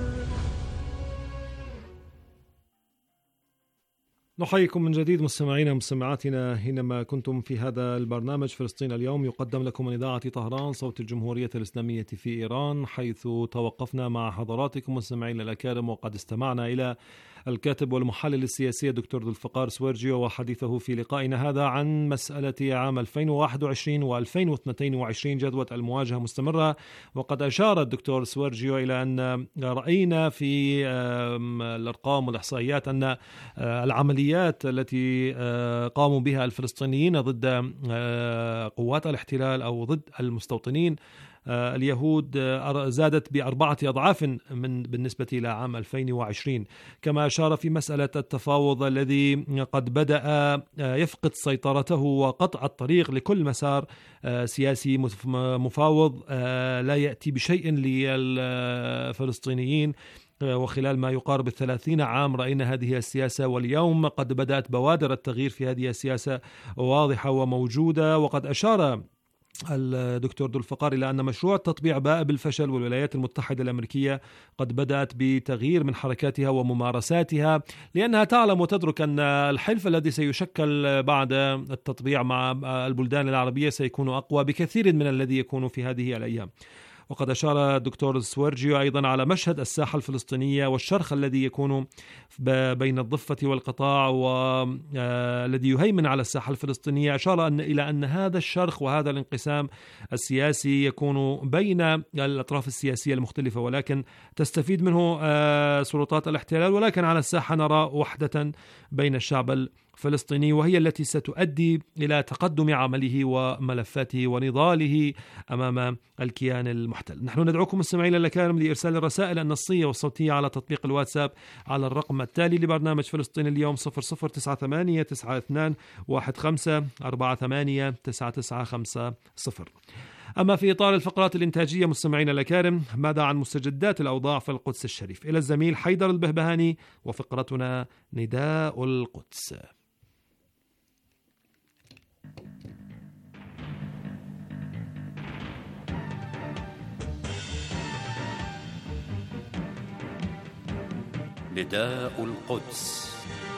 نحييكم من جديد مستمعينا ومستمعاتنا حينما كنتم في هذا البرنامج فلسطين اليوم، يقدم لكم من إذاعة طهران صوت الجمهورية الإسلامية في إيران، حيث توقفنا مع حضراتكم مستمعينا الأكارم وقد استمعنا إلى الكاتب والمحلل السياسي دكتور ذو الفقار سويرجيو وحديثه في لقائنا هذا عن مسألة عام 2021 و2022 جدوى المواجهة مستمرة. وقد أشار الدكتور سويرجيو إلى أن رأينا في الأرقام والإحصائيات أن العمليات التي قاموا بها الفلسطينيين ضد قوات الاحتلال أو ضد المستوطنين اليهود زادت ب4 أضعاف بالنسبة إلى عام 2020. كما أشار في مسألة التفاوض الذي قد بدأ يفقد سيطرته وقطع الطريق لكل مسار سياسي مفاوض لا يأتي بشيء للفلسطينيين. وخلال ما يقارب 30 عام رأينا هذه السياسة، واليوم قد بدأت بوادر التغيير في هذه السياسة واضحة وموجودة. وقد أشار الدكتور ذو الفقار إلى أن مشروع التطبيع باء بالفشل، والولايات المتحدة الأمريكية قد بدأت بتغيير من حركاتها وممارساتها، لأنها تعلم وتدرك أن الحلف الذي سيشكل بعد التطبيع مع البلدان العربية سيكون أقوى بكثير من الذي يكون في هذه الأيام. وقد أشار الدكتور سويرجيو أيضا على مشهد الساحة الفلسطينية والشرخ الذي يكون بين الضفة والقطاع والذي يهيمن على الساحة الفلسطينية. أشار إلى أن هذا الشرخ وهذا الانقسام السياسي يكون بين الأطراف السياسية المختلفة، ولكن تستفيد منه سلطات الاحتلال، ولكن على الساحة نرى وحدة بين الشعب الفلسطيني، وهي التي ستؤدي إلى تقدم عمله وملفاته ونضاله أمام الكيان المحتل. نحن ندعوكم مستمعينا الكرام لإرسال الرسائل النصية والصوتية على تطبيق الواتساب على الرقم التالي لبرنامج فلسطين اليوم 00989215489950. أما في إطار الفقرات الإنتاجية مستمعينا الأكارم، ماذا عن مستجدات الأوضاع في القدس الشريف؟ إلى الزميل حيدر البهبهاني وفقرتنا نداء القدس. نداء القدس.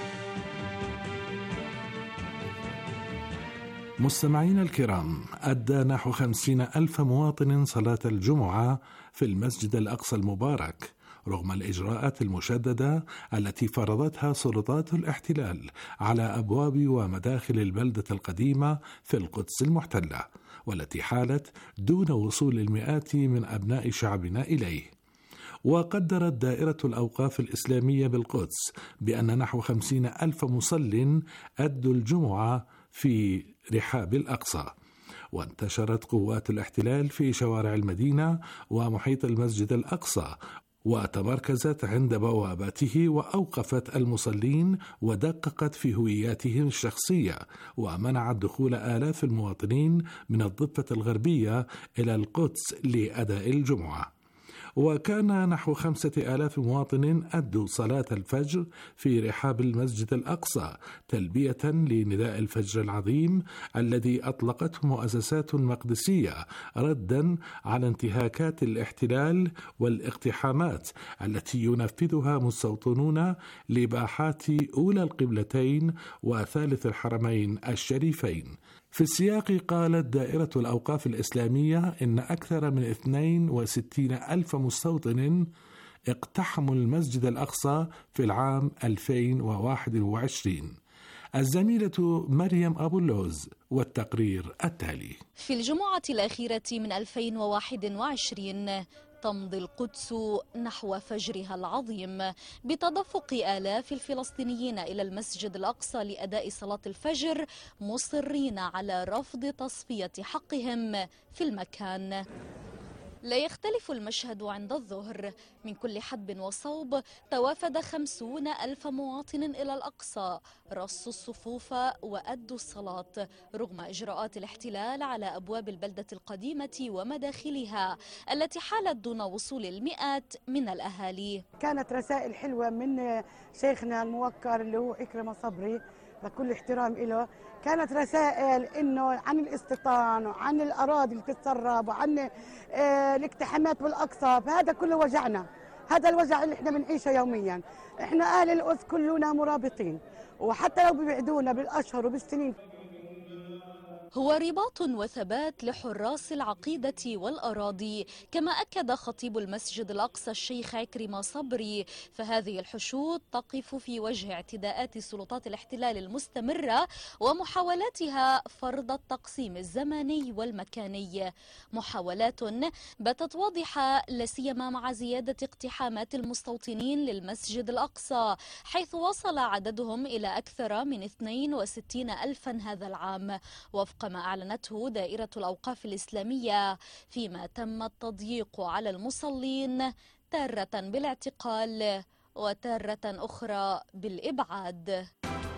مستمعين الكرام، أدى نحو 50,000 مواطن صلاة الجمعة في المسجد الأقصى المبارك رغم الإجراءات المشددة التي فرضتها سلطات الاحتلال على أبواب ومداخل البلدة القديمة في القدس المحتلة، والتي حالت دون وصول المئات من أبناء شعبنا إليه. وقدرت دائرة الأوقاف الإسلامية بالقدس بأن نحو 50,000 مصل أدوا الجمعة في رحاب الأقصى. وانتشرت قوات الاحتلال في شوارع المدينة ومحيط المسجد الأقصى، وتمركزت عند بواباته وأوقفت المصلين ودققت في هوياتهم الشخصية، ومنعت دخول آلاف المواطنين من الضفة الغربية إلى القدس لأداء الجمعة. وكان نحو 5000 مواطن أدوا صلاة الفجر في رحاب المسجد الأقصى تلبية لنداء الفجر العظيم الذي أطلقته مؤسسات مقدسية ردا على انتهاكات الاحتلال والاقتحامات التي ينفذها مستوطنون لباحات أولى القبلتين وثالث الحرمين الشريفين. في السياق قالت دائرة الأوقاف الإسلامية إن أكثر من 62,000 مستوطن اقتحموا المسجد الأقصى في العام 2021. الزميلة مريم أبو اللوز والتقرير التالي. في الجمعة الأخيرة من 2021 تمضي القدس نحو فجرها العظيم بتدفق آلاف الفلسطينيين إلى المسجد الأقصى لأداء صلاة الفجر مصرين على رفض تصفية حقهم في المكان. لا يختلف المشهد عند الظهر. من كل حدب وصوب توافد 50,000 مواطن إلى الأقصى، رصوا الصفوف وأدوا الصلاة رغم إجراءات الاحتلال على أبواب البلدة القديمة ومداخلها التي حالت دون وصول المئات من الأهالي. كانت رسائل حلوة من شيخنا الموقر اللي هو إكرم صبري، بكل احترام له. كانت رسائل انه عن الاستيطان وعن الاراضي اللي تتسرب وعن الاقتحامات بالاقصى، فهذا كله وجعنا، هذا الوجع اللي احنا بنعيشه يوميا. احنا اهل القدس كلنا مرابطين، وحتى لو بيبعدونا بالاشهر وبالسنين. هو رباط وثبات لحراس العقيدة والأراضي، كما أكد خطيب المسجد الأقصى الشيخ عكرمة صبري، فهذه الحشود تقف في وجه اعتداءات سلطات الاحتلال المستمرة ومحاولاتها فرض التقسيم الزمني والمكاني، محاولات باتت واضحة لاسيما مع زيادة اقتحامات المستوطنين للمسجد الأقصى، حيث وصل عددهم إلى أكثر من 62,000 هذا العام وفق ما أعلنته دائرة الأوقاف الإسلامية، فيما تم التضييق على المصلين تارة بالاعتقال وتارة أخرى بالإبعاد.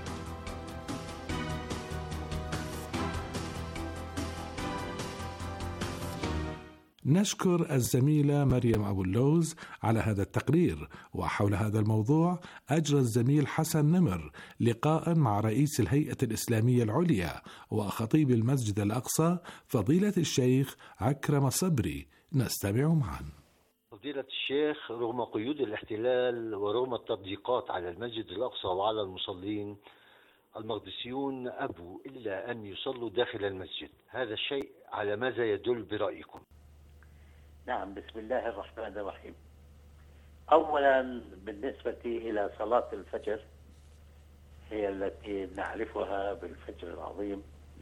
نشكر الزميلة مريم أبو اللوز على هذا التقرير. وحول هذا الموضوع أجرى الزميل حسن نمر لقاء مع رئيس الهيئة الإسلامية العليا وخطيب المسجد الأقصى فضيلة الشيخ عكرمة صبري. نستمع معا. فضيلة الشيخ، رغم قيود الاحتلال ورغم التضييقات على المسجد الأقصى وعلى المصلين، المقدسيون أبوا إلا أن يصلوا داخل المسجد. هذا الشيء على ماذا يدل برأيكم؟ نعم، بسم الله الرحمن الرحيم. أولا بالنسبة إلى صلاة الفجر، هي التي نعرفها بالفجر العظيم،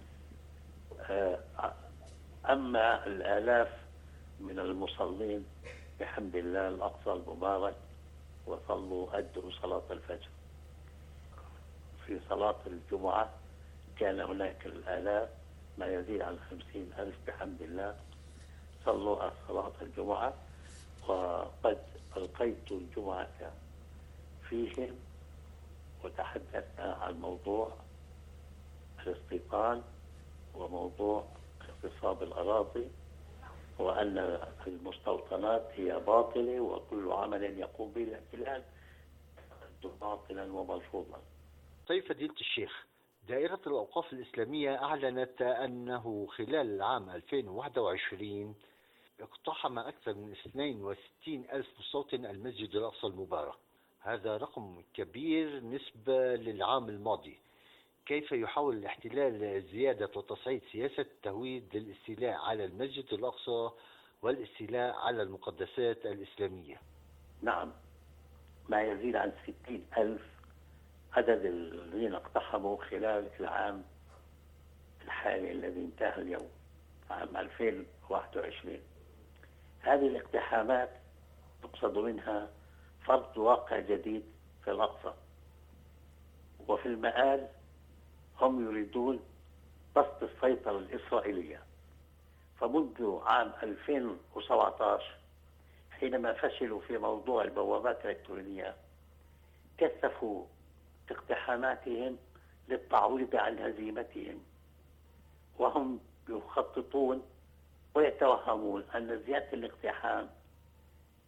أما الآلاف من المصلين بحمد الله الأقصى المبارك وصلوا أدوا صلاة الفجر. في صلاة الجمعة كان هناك الآلاف، ما يزيد عن 50,000 بحمد الله صلوا صلاة الجمعة، وقد ألقيت الجمعة فيهم وتحدثنا عن موضوع الاستيطان وموضوع اغتصاب الأراضي، وأن المستوطنات هي باطلة وكل عمل يقوم به الاحتلال باطلا ومرفوضا. طيب فضيلة الشيخ، دائرة الأوقاف الإسلامية أعلنت أنه خلال العام 2021 اقتحم أكثر من 62,000 مستوطن المسجد الأقصى المبارك. هذا رقم كبير نسبة للعام الماضي. كيف يحاول الاحتلال زيادة وتصعيد سياسة التهويد للاستيلاء على المسجد الأقصى والاستيلاء على المقدسات الإسلامية؟ نعم، ما يزيد عن 60,000 عدد الذين اقتحموا خلال العام الحالي الذي انتهى اليوم، عام 2021. هذه الاقتحامات تقصد منها فرض واقع جديد في الأقصى، وفي المآل هم يريدون بسط السيطرة الإسرائيلية. فمنذ عام 2017 حينما فشلوا في موضوع البوابات الإلكترونية كثفوا اقتحاماتهم للتعويض عن هزيمتهم، وهم يخططون ويتوهمون أن زيادة الاقتحام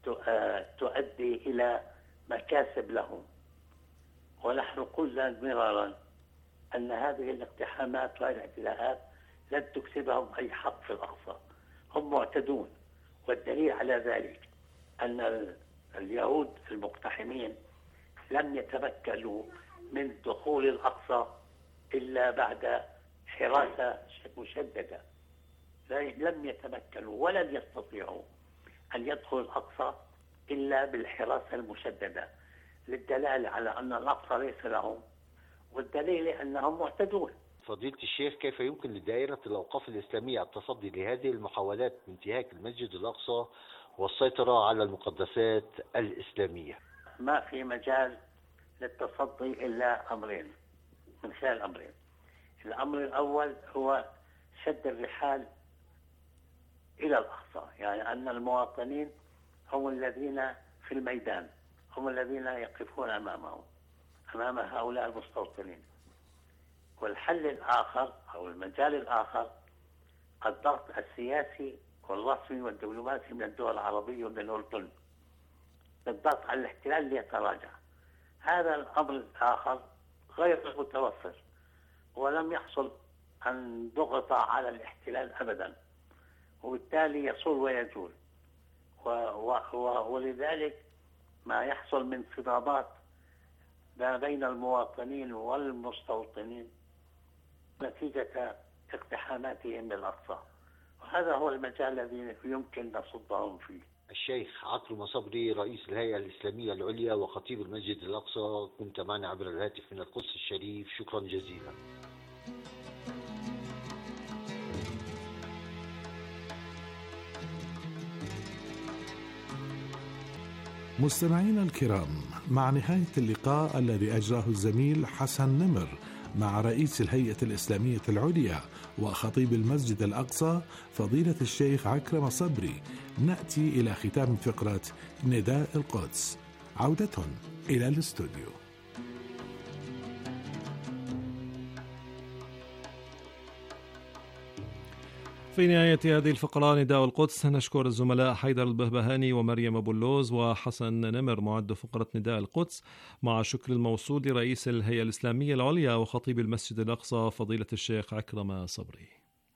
تؤدي إلى مكاسب لهم. ونحن قلنا مرارا أن هذه الاقتحامات والاعتداءات لن تكسبهم أي حق في الأقصى، هم معتدون. والدليل على ذلك أن اليهود المقتحمين لم يتمكنوا من دخول الأقصى إلا بعد حراسة مشددة. لم يتمكنوا ولن يستطيعوا أن يدخلوا الأقصى إلا بالحراسة المشددة، للدلالة على أن الأقصى ليس لهم، والدليل أنهم معتدون. فضيلة الشيخ، كيف يمكن لدائرة الأوقاف الإسلامية التصدي لهذه المحاولات بانتهاك المسجد الأقصى والسيطرة على المقدسات الإسلامية؟ ما في مجال للتصدي إلا أمرين، من خلال أمرين. الأمر الأول هو شد الرحال إلى الأقصى، يعني أن المواطنين هم الذين في الميدان، هم الذين يقفون أمام هؤلاء المستوطنين. والحل الآخر أو المجال الآخر الضغط السياسي والرسمي والدبلوماسي من الدول العربية ومن الأردن بالضغط على الاحتلال ليتراجع. هذا الأمر الآخر غير متوفر، ولم يحصل أن ضغط على الاحتلال أبدا، وبالتالي يصول ويجول. ولذلك ما يحصل من صدامات ما بين المواطنين والمستوطنين نتيجة اقتحاماتهم للأقصى، وهذا هو المجال الذي يمكن نصدهم فيه. الشيخ عكرمة صبري، رئيس الهيئة الإسلامية العليا وخطيب المسجد الأقصى، كنت معنا عبر الهاتف من القدس الشريف، شكرا جزيلا. مستمعينا الكرام، مع نهاية اللقاء الذي أجراه الزميل حسن نمر مع رئيس الهيئة الإسلامية العليا وخطيب المسجد الأقصى فضيلة الشيخ عكرمة صبري، نأتي إلى ختام فقرة نداء القدس. عودة إلى الاستوديو. في نهاية هذه الفقرة نداء القدس، نشكر الزملاء حيدر البهبهاني ومريم أبو اللوز وحسن نمر معد فقرة نداء القدس، مع شكر الموصول لرئيس الهيئة الإسلامية العليا وخطيب المسجد الأقصى فضيلة الشيخ عكرمة صبري.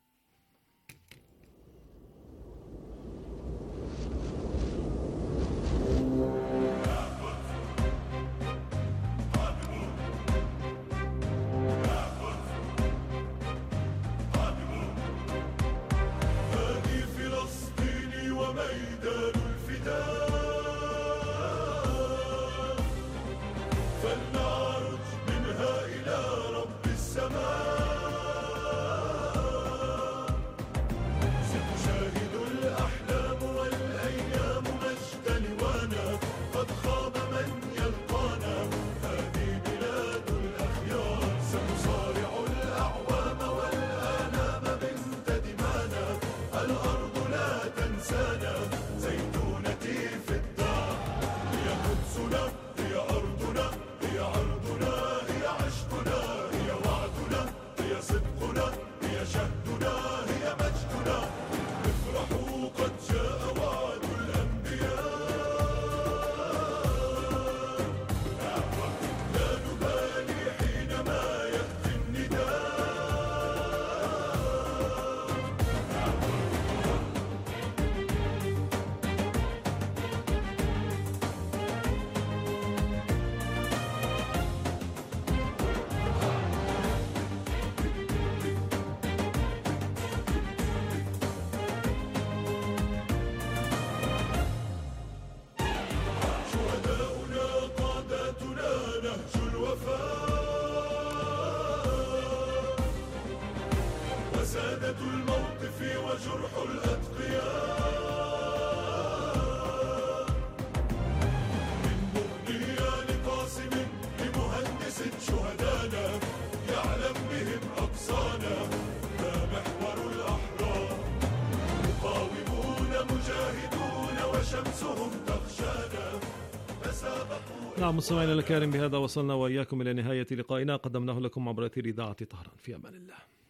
سادة الموقف وجرح الأتقياء، من مغنية لقاسم لمهندس شهدانا، يعلم بهم أقصانا، ما محور الأحرار، مقاومون مجاهدون وشمسهم تخشانا، تسابقوا. نعم مستمعينا الكرام، بهذا وصلنا وإياكم إلى نهاية لقائنا قدمناه لكم عبر إذاعة طهران. في أمان الله.